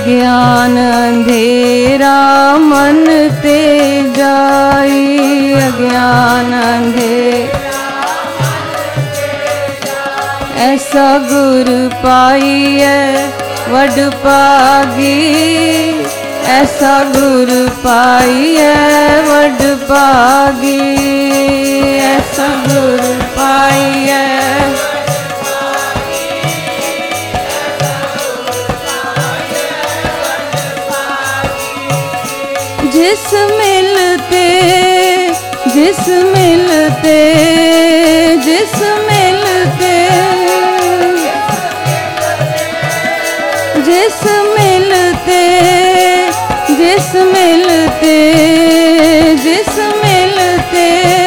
अज्ञान अंधेरा मन ते जाई, अज्ञान अंधेरा ऐसा गुरु पाइए वड पागी, ऐसा गुरु पाइए वड पागी, ऐसा गुरु पाइए जिस मिलते जिस मिलते जिस मिलते जिस मिलते जिस मिलते जिस मिलते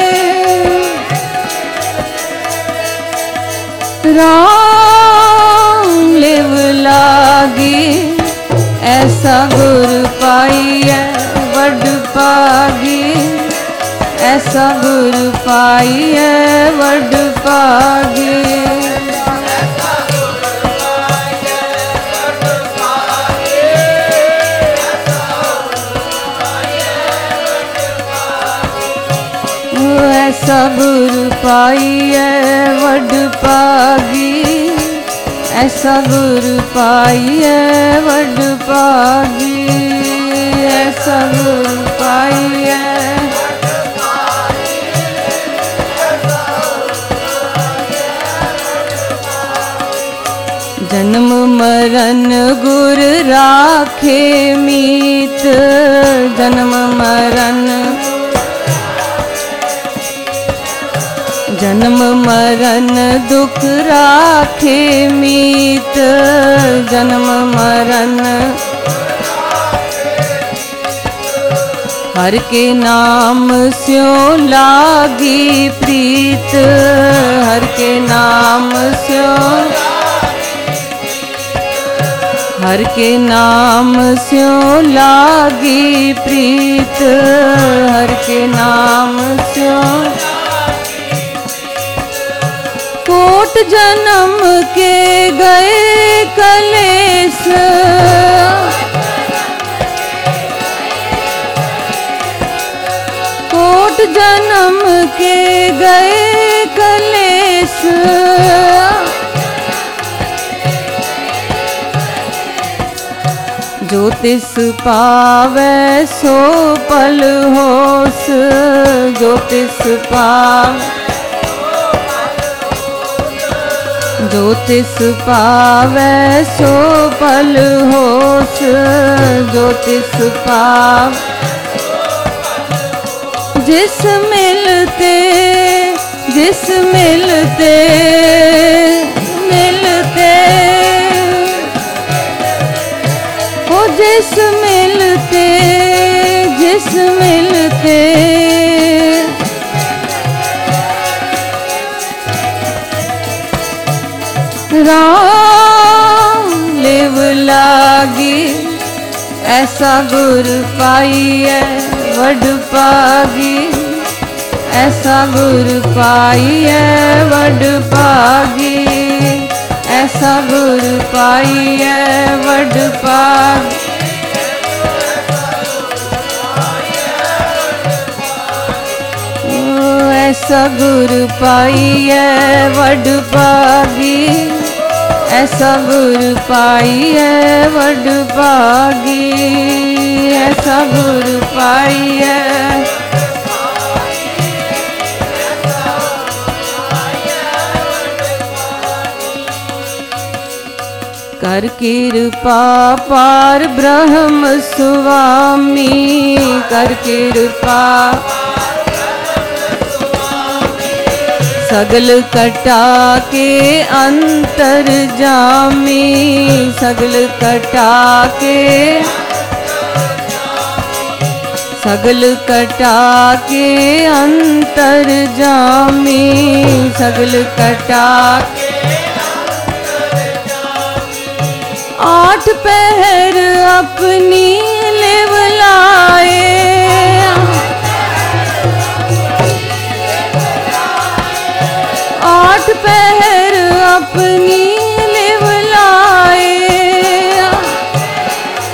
राम लिव लागी, ऐसा गुरु पाइए वड पागी, ऐसा गुरु पाइए वड पागी, ऐसा गुरु पाइए वड पागी, ऐसा गुरु पाइए वड पागी, ऐसा गुरु पाइए जन्म मरण गुर राखे मीत, जन्म मरण जन्म मरण दुख राखे मीत, जन्म मरण हर के नाम स्यों लागी प्रीत, हर के नाम स्यों हर के नाम स्यों लागी प्रीत, हर के नाम स्यों कोट जन्म के गए कलेस, कोट जन्म के गए कलेस, जो तिस पावे सो पल होस, जो तिस पावे जो तिस पावे सो पल होस, जो तिस पावे जिस मिलते जिस मिलते मिलते ओ जिस मिलते जिस मिलते राम लिव लागी, ऐसा गुरु पाइए वड पागी, ऐसा गुरु पाइए वड पागी, ऐसा गुरु पाइए वड पागी, ऐसा गुरु पाइए वड पागी, ऐसा गुरु पाइए वड पागी, ऐसा गुरु पाइए कर कृपा पार ब्रह्म स्वामी, कर कृपा सगल कटा के अंतर जामी, सगल कटा के सगल कटा के अंतर जामी, सगल कटा के आठ पहर अपनी लिव लाए, आठ पहर अपनी लिव लाए,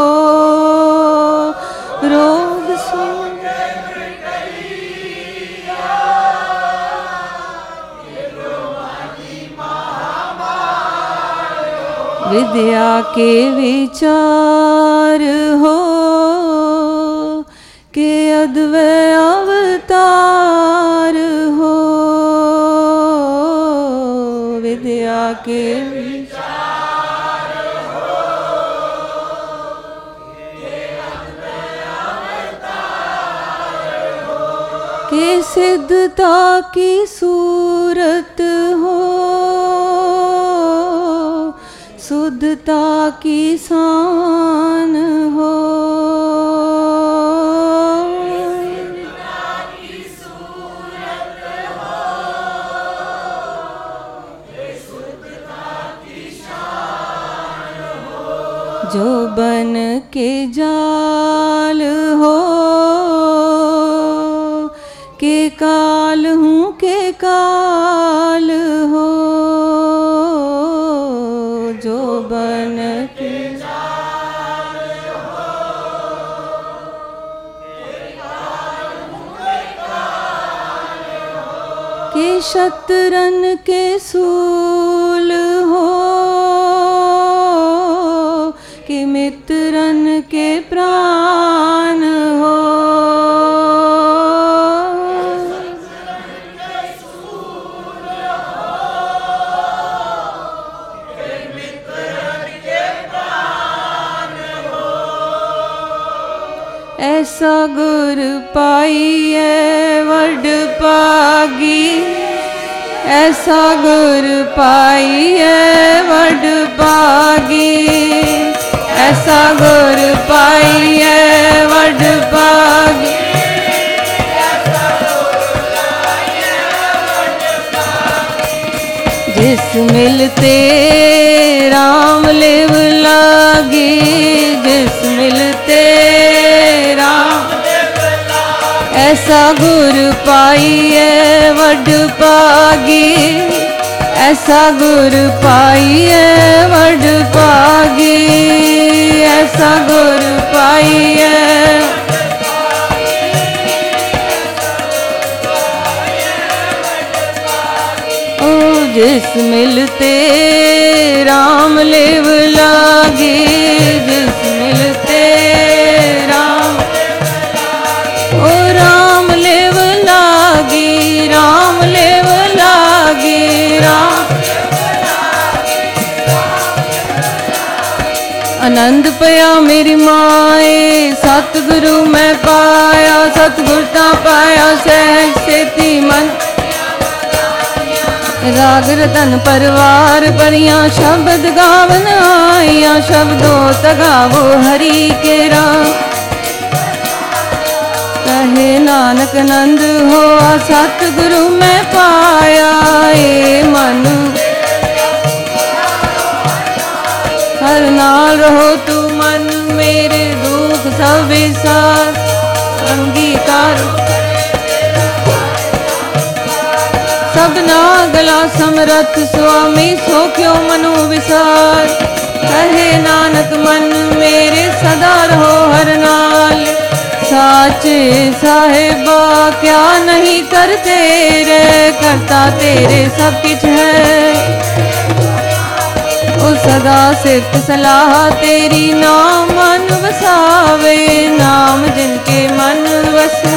विद्या के विचार हो के अद्वैत अवतार हो। विद्या के विचार हो के अद्वैत अवतार हो। के सिद्धता की सूरत हो शुद्धता की शान हो। जो बन के जाल हो के काल हूँ के काल हो। जो बन के जाल हो के काल हूँ के काल हो। के शतरन के सूल हो के मित्रन के प्राण हो। ऐसा गुर पाइए वड पागी। ऐसा गुर पाइए वड पागी। ऐसा गुर पाइए वड पागी। जिस मिलते राम लेव लागी। जिस मिलते राम ऐसा गुर पाइए वड पागी। ऐसा गुर पाइए वड पागी। ऐसा गुर पाइए ओ जिस मिलते राम लेव लागे। जिस मिलते राम ओ राम लेव लागी। राम लेव लागी। राम आनंद पया मेरी माए। सतगुरु मैं पाया। सतगुर ता पाया सहज सेती मन। राग रतन परवार परियां शब्द गावन आइया। शब्दों तगावो हरि के राम। कहे नानक नंद हो सतगुरु मैं पाया। ए मन हर नाल रहो तू मन। मेरे दुख सब विसार अंगीकार। सबना गला समरथ स्वामी सो क्यों मनु विसार। कहे नानक मन मेरे सदा रहो हर नाल। साचे साहेबा क्या नहीं करते रे। करता तेरे सब कुछ है ओ सदा सिर्फ सलाह तेरी। नाम मन वसावे नाम जिनके मन वसा।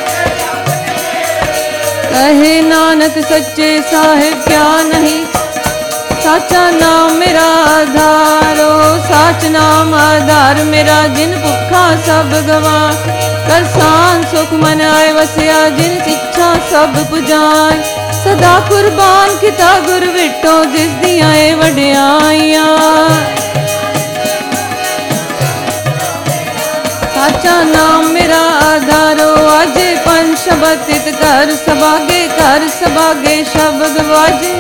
कहे नानक सच्चे साहिब क्या नहीं। साचा नाम मेरा आधारो। साच नाम आधार मेरा। जिन भुखा सब गवा कर सान सुख मन आए वसिया। जिन इच्छा सब पुजान सदा कुर्बान किता गुर विटो। जिस दियां वड्याइयां साचा नाम मेरा आधारो। आजे पंच शब्द तित कर सभागे। कर सभागे शब्द वाजे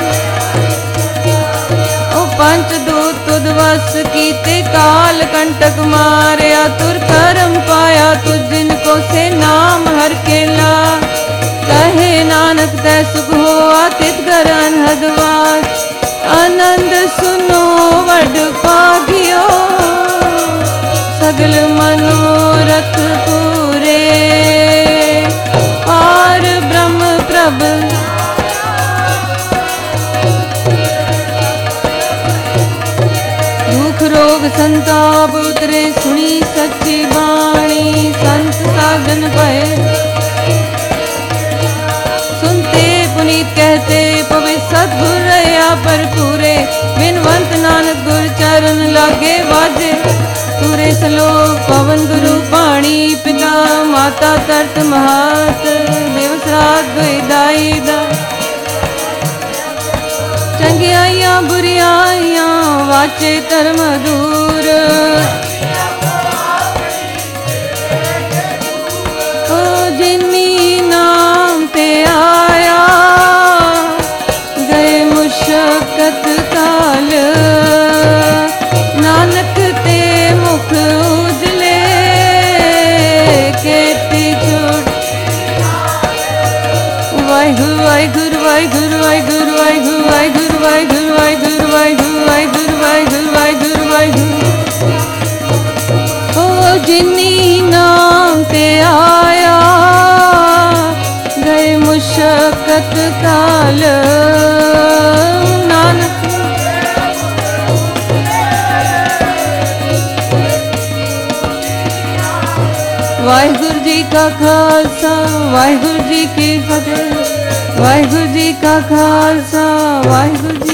ओ पंच दूत तुद वस कीते। काल कंटक मारया तुर करम पाया। तुझ जिनको से नाम हर के ला। कहे नानक तै सुख होआ तित कर अनहदवास। आनंद सुनो वड पागियो सगल मनोरथ पूरे। पार ब्रह्म प्रभ चरण पाए। सुनते पुनीत कहते पवे सतगुर रहा पर पूरे, बिनवंत नानक गुर चरण लागे वाजे। पूरे सलोक पवन गुरु पाणी, पिता माता तरत महात, देव श्राद्ध दाई दा। चंगियाइयां बुरियाइयां वाचे धर्म दूर, ओ जिनी नाम ते आया गए मुशक्कत काल। नानक ते मुख उजले केती छुट। वाहिगुरु वाहिगुरु वाहिगुरु वाहिगुरु वाहिगुरु वाहिगुरु वाहिगुरु वाहिगुरु वाहिगुरु वाहिगुरु वाहिगुरु वाहिगुरु। ओ जिनी नाम ते आया गए मुशक्कत काल। नानक वाहिगुरु जी का खालसा वाहिगुरु जी की फतेह। वाहिगुरु जी का खालसा वाहिगुरु जी